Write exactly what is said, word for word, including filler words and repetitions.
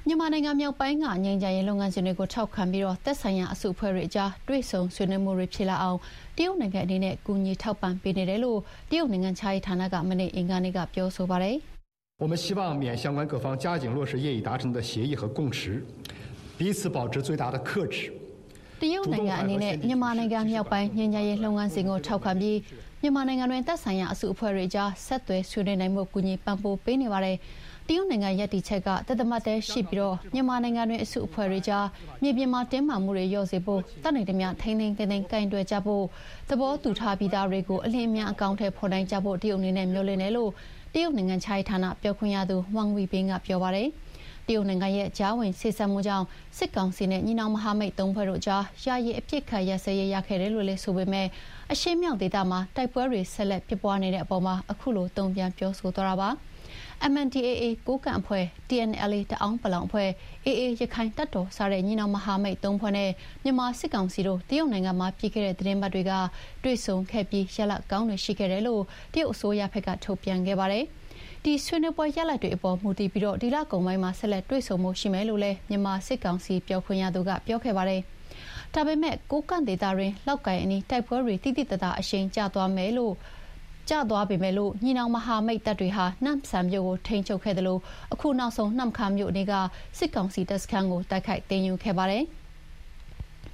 မြန်မာနိုင်ငံမြောက်ပိုင်းကငြိမ်းချမ်းရေးလုပ်ငန်းစဉ်တွေကိုထောက်ခံပြီးတော့သက်ဆိုင်ရာအစုအဖွဲ့တွေကြားတွေ့ဆုံဆွေးနွေးမှုတွေဖြစ်လာအောင်တရုတ်နိုင်ငံအနေနဲ့ကူညီထောက်ပံ့ပေးနေတယ်လို့တရုတ်နိုင်ငံခြားရေးဌာနကမနေ့အင်္ဂါနေ့ကပြောဆိုပါတယ် “我们希望缅相关各方加紧落实业已达成的协议和共识，彼此保持最大的克制。” တရုတ်နိုင်ငံအနေနဲ့မြန်မာနိုင်ငံမြောက်ပိုင်းငြိမ်းချမ်းရေးလုပ်ငန်းစဉ်ကိုထောက်ခံပြီးမြန်မာနိုင်ငံတွင်သက်ဆိုင်ရာအစုအဖွဲ့တွေကြားဆက်သွယ်ဆွေးနွေးနိုင်မှုကူညီပံ့ပိုးပေးနေပါတယ်။တရုတ်နိုင်ငံရည်တည်ချက်ကတသမတ်တည်းရှိပြီးတော့မြန်မာနိုင်ငံတွင်အစုအဖွဲ့တွေကြားမြေပြင်မှာတင်းမာမှုတွေလျော့စေဖို့တတ်နိုင်သမျှထိန်းသိမ်းသိမ်းသိမ်းကင်တွယ်ကြဖို့သဘောတူထားပြီးသားတွေကိုအလင်းအမြန်အကောင့်ထဲဖော်နိုင်ကြဖို့တရုတ်အနေနဲ့မျှော်လင့်တယ်လို့တရုတ်နိုင်ငံခြားရေးဌာနပြောခွင့်ရသူဝမ်ဝီဘင်းကပြောပါတယ်။တရုတ်နိုင်ငံရဲ့ကြားဝင်ဆေးဆပ်မှုကြောင့်စစ်ကောင်စီနဲ့ညီနောင်မဟာမိတ်သုံးဖွဲ့တို့ကြားယာယီအပြစ်ခတ်ရစရေးရခဲ့တယ်လို့လည်းဆိုပေမဲ့အရှေ့မြောက်ဒေသမှာတိုက်ပွဲတွေဆက်လက်ဖြစ်ပွားနေတဲ့အပေါ်မှာအခုလိုတုံ့ပြန်ပြောဆိုသွားတာပါ။ M N D A A ကိုကန့်အဖွဲ့ T N L A တအောင်းပလောင်အဖွဲ့ A A ရခိုင်တပ်တော်စတဲ့ညီနောင်မဟာမိတ်သုံးဖွဲ့နဲ့မြန်မာစစ်ကောင်စီတို့တရုတ်နိုင်ငံမှာပြည်ခဲ့တဲ့သတင်းပတ်တွေကတွေ့ဆုံခဲ့ပြီးရလဒ်ကောင်းတွေရှိခဲ့တယ်လို့တရုတ်အစိုးရဘက်ကထုတ်ပြန်ခဲ့ပါတယ်။ဒီဆွေးနွေးပွဲရလဒ်တွေအပေါ်မူတည်ပြီးတော့ဒီလကုန်ပိုင်းမှာဆက်လက်တွေ့ဆုံမှုရှိမယ်လို့လည်းမြန်မာစစ်ကောင်စီပြောခွင့်ရသူကပြောခဲ့ပါတယ်။ဒါပေမဲ့ကိုကန့်ဒေသတွင်လောက်ကိုင်အနီးတိုက်ပွဲတွေတိတိတတ်တာအရှိန်ကျသွားမယ်လို့ကျသွားပေမဲ့လို့ညီနောင်မဟာမိတ်တပ်တွေဟာနမ်ဆန်မြို့ကိုထိန်းချုပ်ခဲ့တယ်လို့အခုနောက်ဆုံးနှမ်ခါမြို့နေကစစ်ကောင်စီတပ်စခန်းကိုတိုက်ခိုက်သိမ်းယူခဲ့ပါတယ်။